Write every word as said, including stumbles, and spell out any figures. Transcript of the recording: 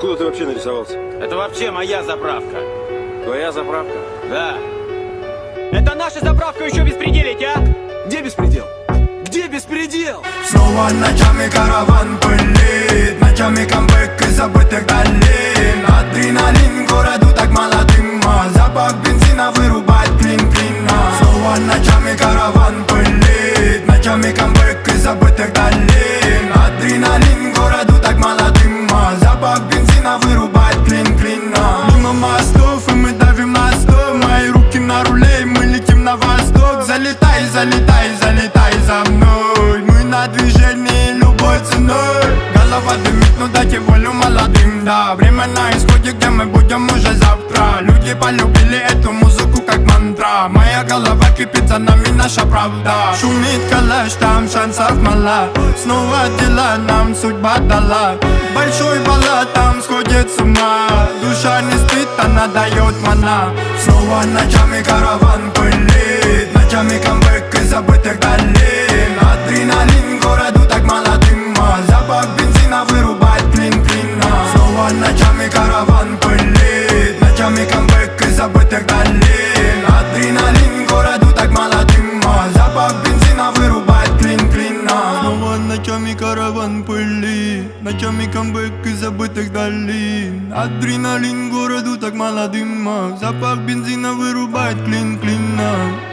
Откуда ты вообще нарисовался? Это вообще моя заправка. Твоя заправка? Да. Это наша заправка, еще беспределить, а? Где беспредел? Где беспредел? Снова ночами караван пылит, ночами камбэк из забытых долин. Адреналин городу так мало дыма, запах бензина вырубает клин-клина. Снова ночами караван пылит, ночами камбэк из забытых долин. Адреналин городу так мало дыма, запах бензина вырубает клин-клина. Мимо мостов и мы давим на сто, мои руки на руле и мы летим на восток. Залетай, залетай, залетай за мной, мы на движении любой ценой. Голова дымит, ну дайте волю молодым, да. Время на исходе, где мы будем уже завтра. Люди полюбили эту музыку как мантра. Моя голова кипит, за нами наша правда. Шумит калаш, там шансов мало. Снова дела нам судьба дала. Большой баллад, там сходит с ума. Душа не спит, она дает мана. Снова ночами караван пылит, ночами камбэк из забытых долин. Адреналин городу так мало дыма, запах бензина вырубает клин-клина. Снова ночами караван пылит, ночами камбэк из забытых долин. Адреналин городу так мало дыма, запах бензина вырубает клин-клина. Снова ночами караван пылит, ночами камбэк из забытых долин. Адреналин городу так мало дыма, запах бензина вырубает клин-клина.